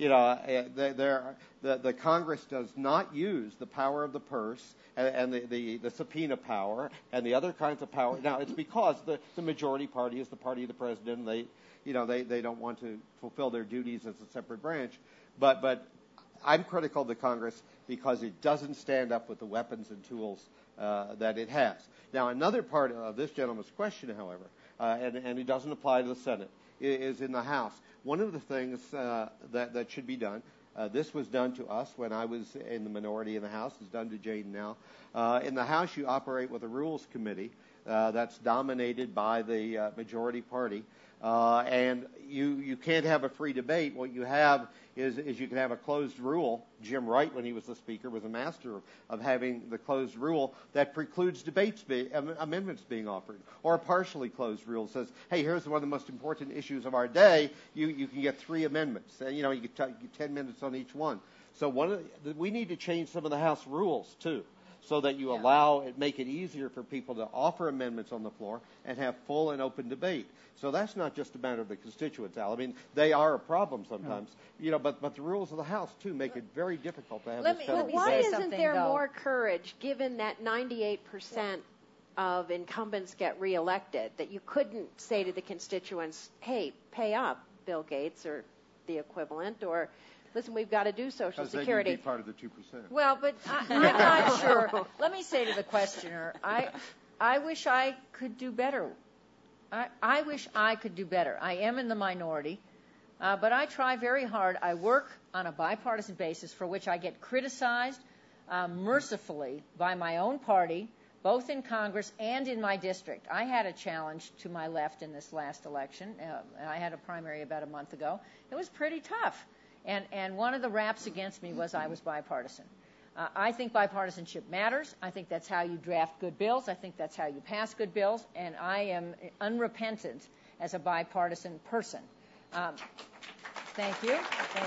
The Congress does not use the power of the purse and the subpoena power and the other kinds of power. Now, it's because the majority party is the party of the president. And they don't want to fulfill their duties as a separate branch. But I'm critical of the Congress because it doesn't stand up with the weapons and tools that it has. Now, another part of this gentleman's question, however, and it doesn't apply to the Senate, is in the House. One of the things that should be done, this was done to us when I was in the minority in the House, it's done to Jane now. In the House, you operate with a Rules Committee that's dominated by the majority party, and you can't have a free debate. What you have is you can have a closed rule. Jim Wright, when he was the Speaker, was a master of having the closed rule that precludes amendments being offered, or a partially closed rule says, hey, here's one of the most important issues of our day. You can get 3 amendments. And, you get 10 minutes on each one. So we need to change some of the House rules, too, so that you make it easier for people to offer amendments on the floor and have full and open debate. So that's not just a matter of the constituents, Al. I mean, they are a problem sometimes, but the rules of the House, too, make it very difficult to have this kind of debate. Why isn't there more courage, given that 98% of incumbents get reelected, that you couldn't say to the constituents, hey, pay up, Bill Gates, or the equivalent, or listen, we've got to do Social Security. You'd be part of the 2%. Well, but I'm not sure. Let me say to the questioner, I wish I could do better. I wish I could do better. I am in the minority, but I try very hard. I work on a bipartisan basis for which I get criticized mercifully by my own party, both in Congress and in my district. I had a challenge to my left in this last election. I had a primary about a month ago. It was pretty tough. And one of the raps against me was I was bipartisan. I think bipartisanship matters. I think that's how you draft good bills. I think that's how you pass good bills. And I am unrepentant as a bipartisan person. Thank you.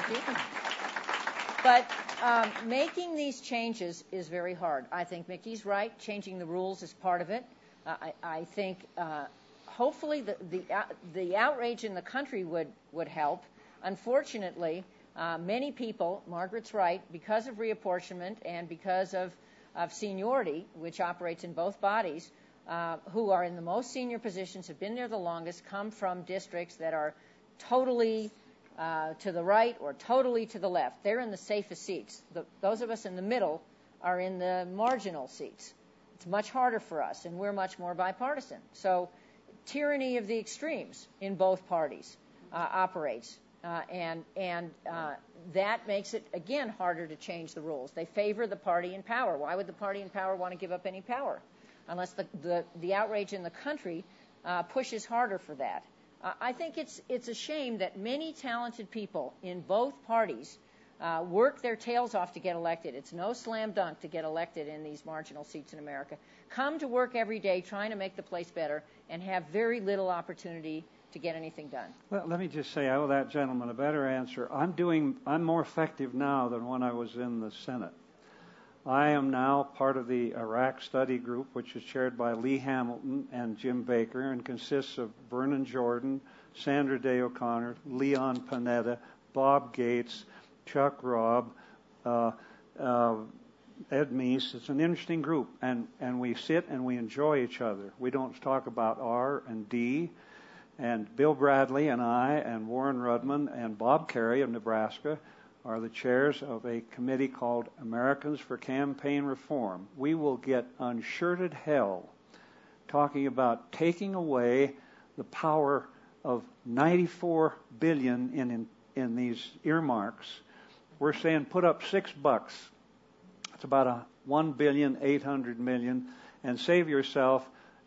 But making these changes is very hard. I think Mickey's right. Changing the rules is part of it. I think hopefully the outrage in the country would help. Unfortunately, many people, Margaret's right, because of reapportionment and because of seniority, which operates in both bodies, who are in the most senior positions, have been there the longest, come from districts that are totally to the right or totally to the left. They're in the safest seats. Those of us in the middle are in the marginal seats. It's much harder for us, and we're much more bipartisan. So tyranny of the extremes in both parties operates. And that makes it, again, harder to change the rules. They favor the party in power. Why would the party in power want to give up any power? Unless the outrage in the country pushes harder for that. I think it's a shame that many talented people in both parties work their tails off to get elected. It's no slam dunk to get elected in these marginal seats in America. Come to work every day trying to make the place better and have very little opportunity to get anything done. Well, let me just say, I owe that gentleman a better answer. I'm more effective now than when I was in the Senate. I am now part of the Iraq Study Group, which is chaired by Lee Hamilton and Jim Baker, and consists of Vernon Jordan, Sandra Day O'Connor, Leon Panetta, Bob Gates, Chuck Robb, Ed Meese. It's an interesting group, and we sit and we enjoy each other. We don't talk about R and D. And Bill Bradley and I and Warren Rudman and Bob Kerry of Nebraska are the chairs of a committee called Americans for Campaign Reform. We will get unshirted hell talking about taking away the power of $94 billion in these earmarks. We're saying put up $6. It's about $1.8 billion, and save yourself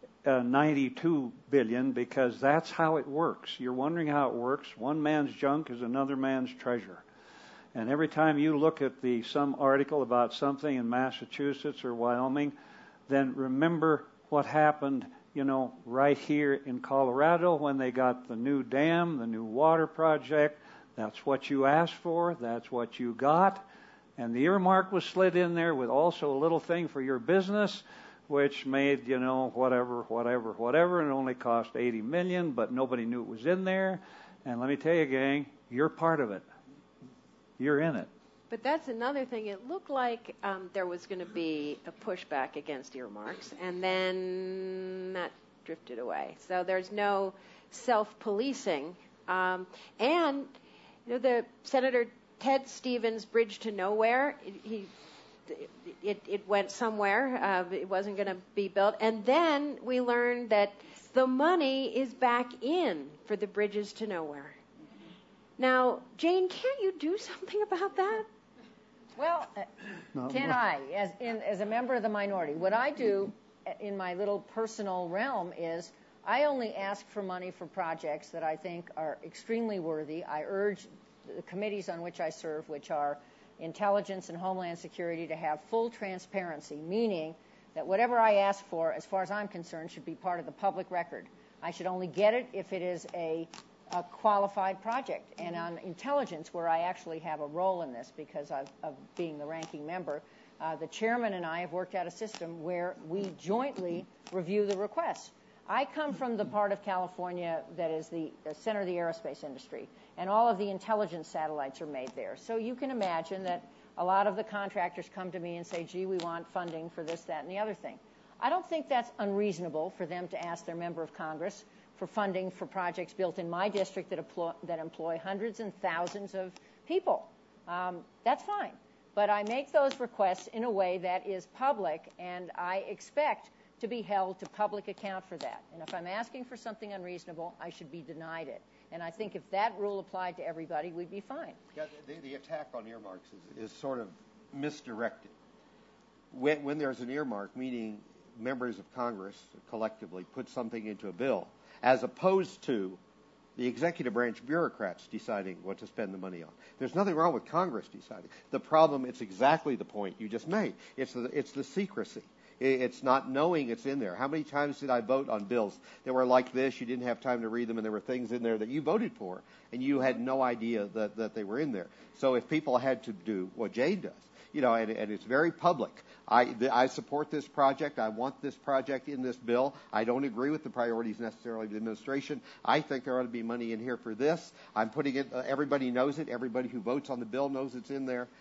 $92 billion, because that's how it works. You're wondering how it works. One man's junk is another man's treasure. And every time you look at some article about something in Massachusetts or Wyoming, then remember what happened, right here in Colorado when they got the new dam, the new water project. That's what you asked for. That's what you got. And the earmark was slid in there with also a little thing for your business, which made, whatever, and it only cost $80 million, but nobody knew it was in there. And let me tell you, gang, you're part of it. You're in it. But that's another thing. It looked like there was going to be a pushback against earmarks, and then that drifted away. So there's no self-policing. And the Senator Ted Stevens' Bridge to Nowhere, it went somewhere. It wasn't going to be built. And then we learned that the money is back in for the Bridges to Nowhere. Now, Jane, can't you do something about that? Well, can I, as a member of the minority? What I do in my little personal realm is I only ask for money for projects that I think are extremely worthy. I urge the committees on which I serve, which are Intelligence and Homeland Security, to have full transparency, meaning that whatever I ask for, as far as I'm concerned, should be part of the public record. I should only get it if it is a qualified project. And on intelligence, where I actually have a role in this because of being the ranking member, the chairman and I have worked out a system where we jointly review the requests. I come from the part of California that is the center of the aerospace industry, and all of the intelligence satellites are made there. So you can imagine that a lot of the contractors come to me and say, gee, we want funding for this, that, and the other thing. I don't think that's unreasonable for them to ask their member of Congress for funding for projects built in my district that employ hundreds and thousands of people. That's fine. But I make those requests in a way that is public, and I expect to be held to public account for that. And if I'm asking for something unreasonable, I should be denied it. And I think if that rule applied to everybody, we'd be fine. Yeah, the attack on earmarks is sort of misdirected. When there's an earmark, meaning members of Congress collectively put something into a bill, as opposed to the executive branch bureaucrats deciding what to spend the money on. There's nothing wrong with Congress deciding. The problem, it's exactly the point you just made. It's the secrecy. It's not knowing it's in there. How many times did I vote on bills that were like this? You didn't have time to read them, and there were things in there that you voted for, and you had no idea that they were in there. So if people had to do what Jane does, and it's very public. I support this project. I want this project in this bill. I don't agree with the priorities necessarily of the administration. I think there ought to be money in here for this. I'm putting it. Everybody knows it. Everybody who votes on the bill knows it's in there.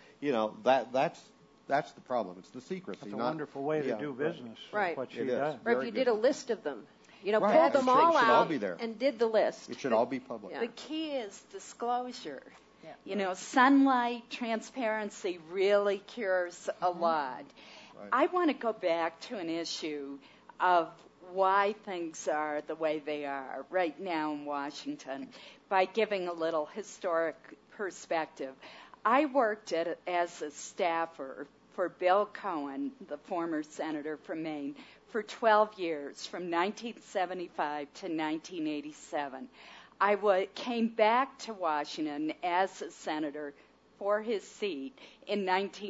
That's the problem. It's the secrecy. It's a wonderful way to do business. Right. What she does. Or if you did a list of them, right. pulled them all out be there. and did the list. It should all be public. The key is disclosure. Yeah. Sunlight, transparency really cures a lot. Right. I want to go back to an issue of why things are the way they are right now in Washington by giving a little historic perspective. I worked as a staffer for Bill Cohen, the former senator from Maine, for 12 years, from 1975 to 1987. I came back to Washington as a senator for his seat in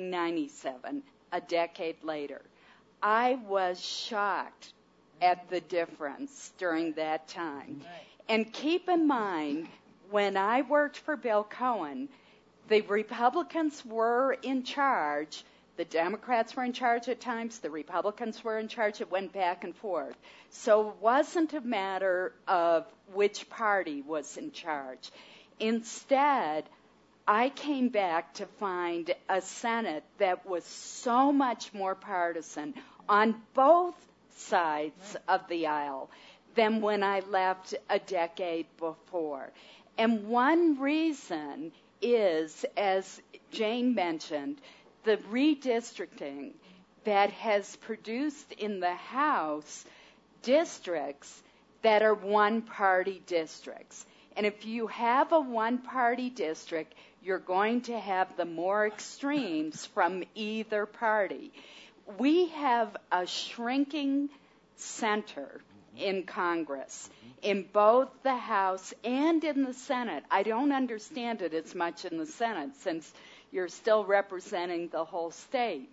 1997, a decade later. I was shocked at the difference during that time. Right. And keep in mind, when I worked for Bill Cohen, the Republicans were in charge. The Democrats were in charge at times. The Republicans were in charge. It went back and forth. So it wasn't a matter of which party was in charge. Instead, I came back to find a Senate that was so much more partisan on both sides of the aisle than when I left a decade before. And one reason is, as Jane mentioned, the redistricting that has produced in the House districts that are one-party districts. And if you have a one-party district, you're going to have the more extremes from either party. We have a shrinking center in Congress, in both the House and in the Senate. I don't understand it as much in the Senate since you're still representing the whole state.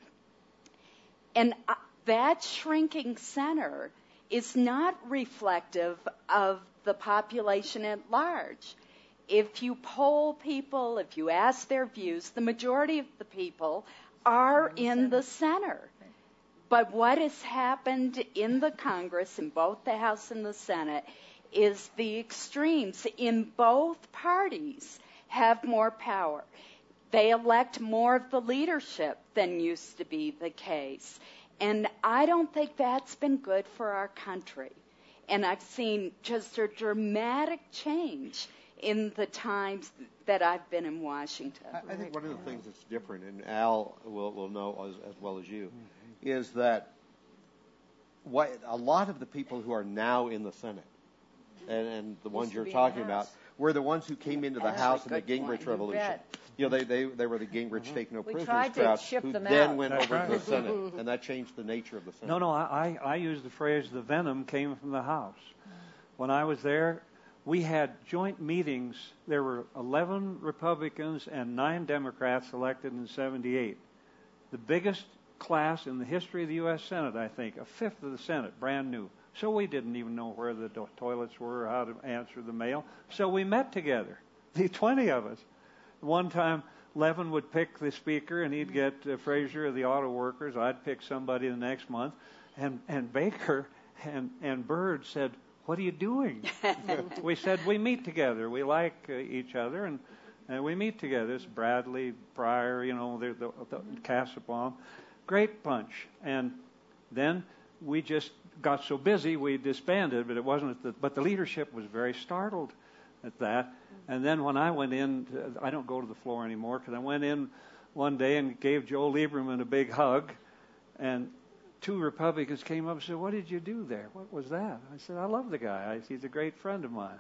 And that shrinking center is not reflective of the population at large. If you poll people, if you ask their views, the majority of the people are in the center. But what has happened in the Congress, in both the House and the Senate, is the extremes in both parties have more power. They elect more of the leadership than used to be the case. And I don't think that's been good for our country. And I've seen just a dramatic change in the times that I've been in Washington. I think one of the things that's different, and Al will know as well as you, is that a lot of the people who are now in the Senate and the ones you're talking about were the ones who came into the House in the Gingrich Revolution. They were the Gingrich take no prisoners crowd who then went over to the Senate, and that changed the nature of the Senate. No, I use the phrase the venom came from the House. When I was there, we had joint meetings. There were 11 Republicans and 9 Democrats elected in 78. The biggest class in the history of the U.S. Senate, I think, a fifth of the Senate, brand new. So we didn't even know where the toilets were or how to answer the mail. So we met together, the 20 of us. One time, Levin would pick the speaker, and he'd get Frazier of the auto workers. I'd pick somebody the next month. And Baker and Byrd said, "What are you doing?" We said, "We meet together. We like each other, and we meet together." It's Bradley, Pryor, the Casablanca. Great bunch. And then we just got so busy we disbanded, but it wasn't. But the leadership was very startled at that. And then when I went in, I don't go to the floor anymore because I went in one day and gave Joe Lieberman a big hug, and 2 Republicans came up and said, "What did you do there? What was that?" I said, "I love the guy. He's a great friend of mine."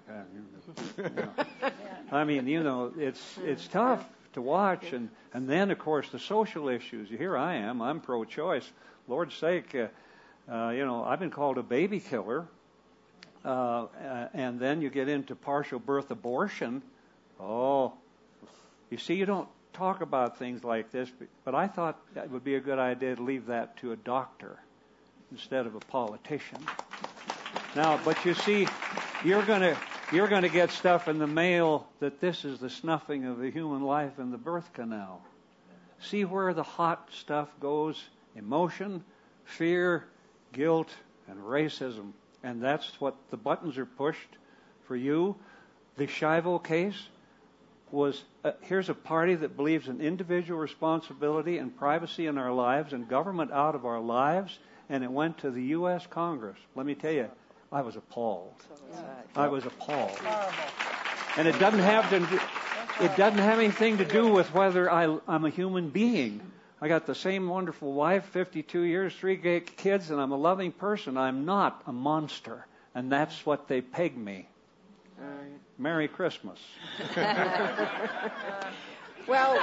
I mean, it's tough to watch, and then of course the social issues. Here I am. I'm pro-choice. Lord's sake, I've been called a baby killer And then you get into partial birth abortion. Oh, you see, you don't talk about things like this, but I thought that would be a good idea to leave that to a doctor instead of a politician. Now, but you see, you're going to get stuff in the mail that this is the snuffing of a human life in the birth canal. See where the hot stuff goes: emotion, fear, guilt, and racism. And that's what the buttons are pushed for you. The Schiavo case was, here's a party that believes in individual responsibility and privacy in our lives and government out of our lives, and it went to the U.S. Congress. Let me tell you, I was appalled. I was appalled. And it doesn't have anything to do with whether I'm a human being. I got the same wonderful wife, 52 years, 3 kids, and I'm a loving person. I'm not a monster. And that's what they peg me. Merry Christmas. Well,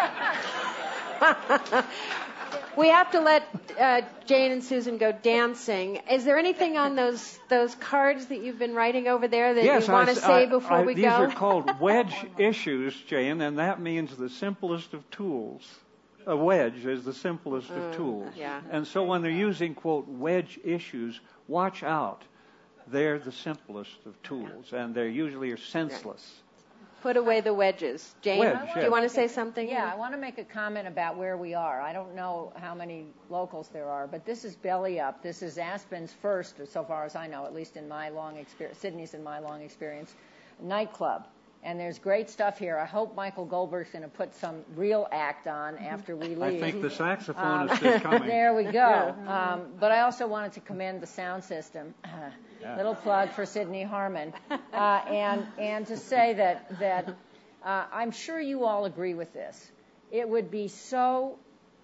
we have to let Jane and Susan go dancing. Is there anything on those cards that you've been writing over there that you want to say before we go? These are called wedge issues, Jane, and that means the simplest of tools. A wedge is the simplest of tools. Yeah. And so when they're using, quote, wedge issues, watch out. They're the simplest of tools, and they usually are senseless. Put away the wedges. Jane, do you want to say something? Yeah, I want to make a comment about where we are. I don't know how many locals there are, but this is Belly Up. This is Aspen's first, so far as I know, at least in my long experience, Sydney's in my long experience, nightclub. And there's great stuff here. I hope Michael Goldberg's going to put some real act on after we leave. I think the saxophonist is coming. There we go. But I also wanted to commend the sound system. Little plug for Sidney Harmon. And to say that I'm sure you all agree with this. It would be so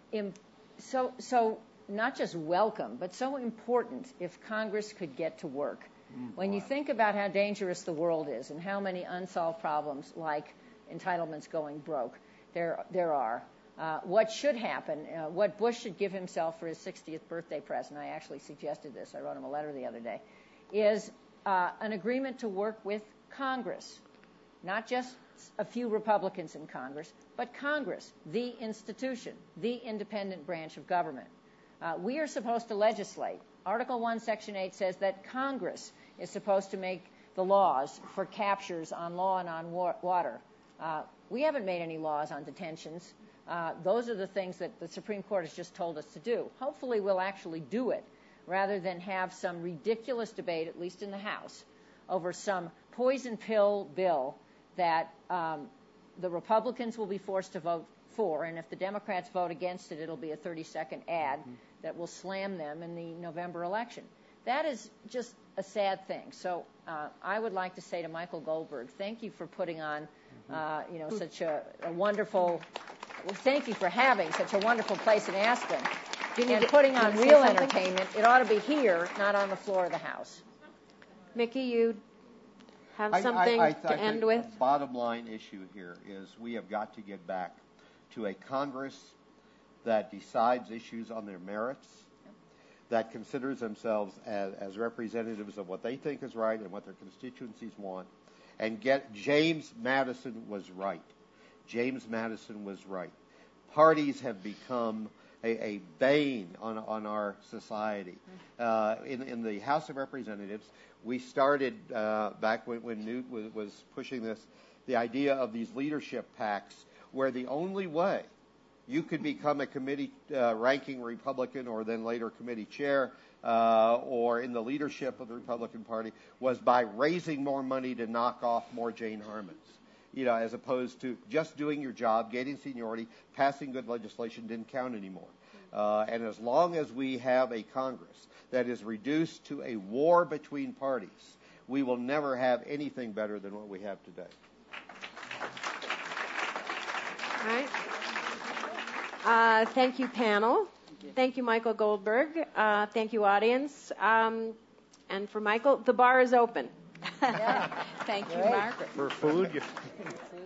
not just welcome, but so important if Congress could get to work. When you think about how dangerous the world is and how many unsolved problems like entitlements going broke there are, what should happen, what Bush should give himself for his 60th birthday present, I actually suggested this, I wrote him a letter the other day, is an agreement to work with Congress, not just a few Republicans in Congress, but Congress, the institution, the independent branch of government. We are supposed to legislate. Article 1, Section 8 says that Congress is supposed to make the laws for captures on law and on water. We haven't made any laws on detentions. Those are the things that the Supreme Court has just told us to do. Hopefully we'll actually do it rather than have some ridiculous debate, at least in the House, over some poison pill bill that the Republicans will be forced to vote for, and if the Democrats vote against it, it'll be a 30-second ad that will slam them in the November election. That is just a sad thing. So I would like to say to Michael Goldberg, thank you for putting on, such a wonderful. Thank you for having such a wonderful place in Aspen, and putting on real entertainment. It ought to be here, not on the floor of the House. Mickey, you have something to end with? The bottom line issue here is we have got to get back to a Congress that decides issues on their merits, that considers themselves as representatives of what they think is right and what their constituencies want, and James Madison was right. James Madison was right. Parties have become a bane on our society. In the House of Representatives, we started back when Newt was pushing this, the idea of these leadership pacts, where the only way you could become a committee ranking Republican or then later committee chair or in the leadership of the Republican Party was by raising more money to knock off more Jane Harmons. As opposed to just doing your job, gaining seniority, passing good legislation didn't count anymore. And as long as we have a Congress that is reduced to a war between parties, we will never have anything better than what we have today. All right. Thank you, panel. Thank you, Michael Goldberg. Thank you, audience. And for Michael, the bar is open. Thank you, Margaret. For food.